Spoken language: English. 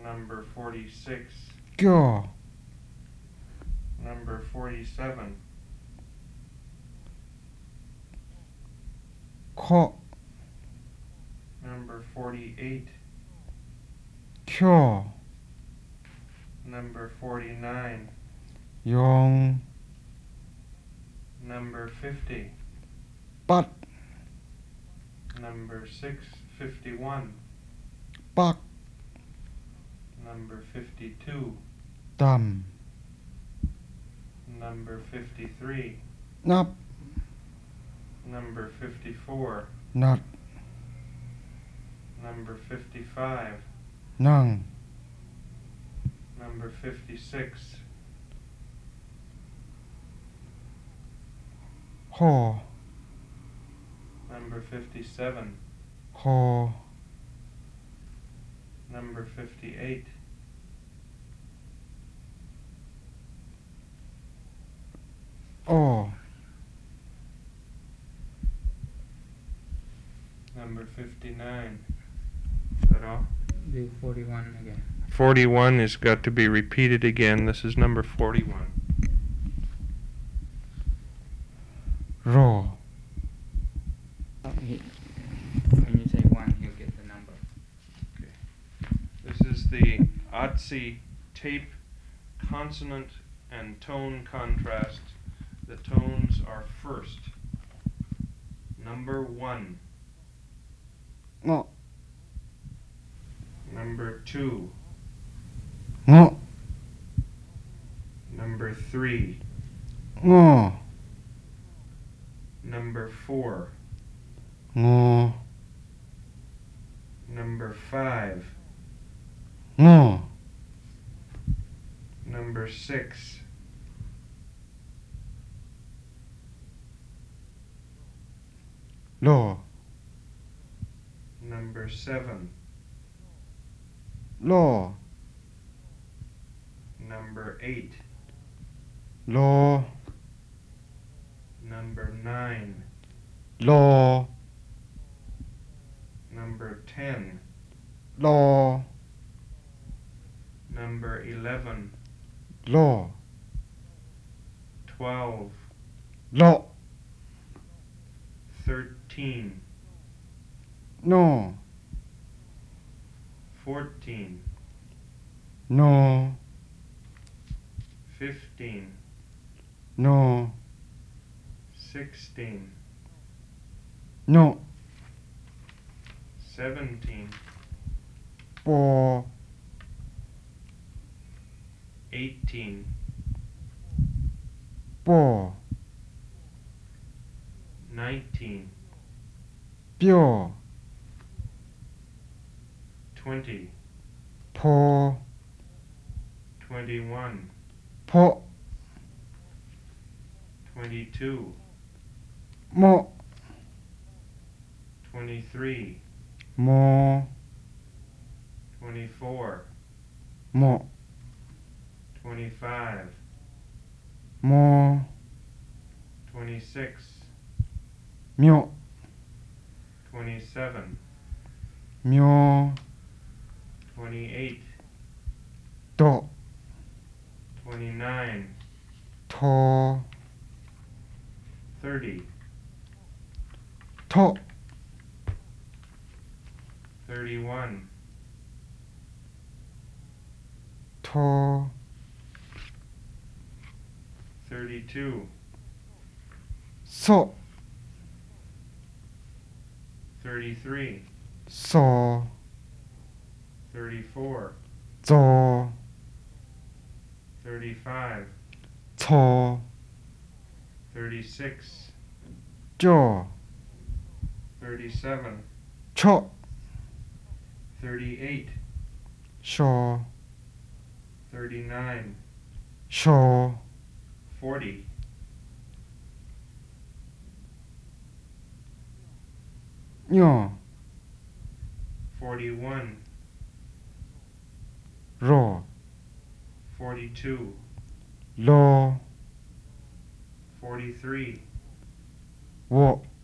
Number 46. Kyo. Number 47. Ko. Number 48. Kyo. Number 49. Yong. Number 50. Pat. Number 651. Pak. Number 52. Tam. Number 53. Nap. Number 54. Nat. Number 55. Nang. Number 56. Ho. Number 57. Ho. Number 58. O. Number 59. Is that all? Do 41 again. 41 has got to be repeated again. This is number 41. Ro. When you say 1, he'll get the number. This is the Otzi tape consonant and tone contrast. The tones are first. Number 1. Ngo. Number 2. Ngo. Number 3. Ngo. Number 4. Ngo. Number 5. Ngo. Number 6. Lo. Number 7. Lo. Number 8. Lo. Number 9. Lo. Number 10. Lo. Number 11. Lo. 12. Lo. 13. No. 14. No. 15. No. 16. No. 17. Po. 18. Po. 19. Pyo. 20. Po. 21. Po. 22. Mo. 23. Mo. 24. Mo. 25. Mo. 26. Myo. 27. Myo. 28. Do. 29. To. 30. To. 31. To. 32. So. 33. So. 34. Zo. 35. Cho. 36. Jo. 37. Cho. 38. Sho. 39. Sho. 40. Nyo. 41. Ro. 42. Lo. 43. Wo.